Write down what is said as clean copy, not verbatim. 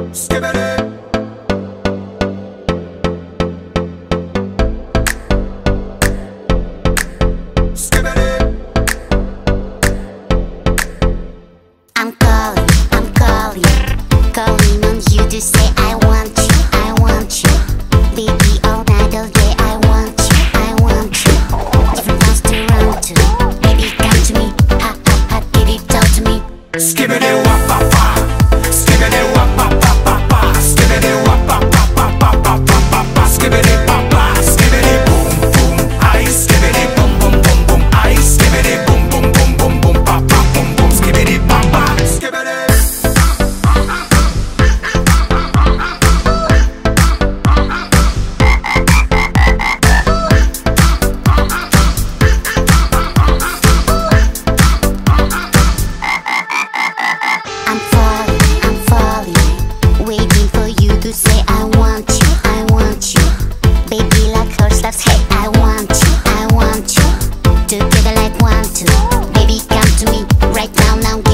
Skibbity. Skibbity. I'm calling on you to say I want you, baby all night, all day. I want you, different ones to run to, baby come to me, ha ha ha, give it all to me. Skibbity wap pa pa. Skibbity wap pa pa pa pa. Skibbity wap pa pa pa pa pa pa pa. Skibbity pa pa. Skibbity boom boom. Aye. Skibbity boom boom boom boom. Aye. Skibbity boom boom boom boom boom pa pa boom boom. Skibbity pa pa. Skibbity. I'm falling, waiting for you to say I want you, baby like horse loves hay. I want you, together like one, two, baby come to me right now, now.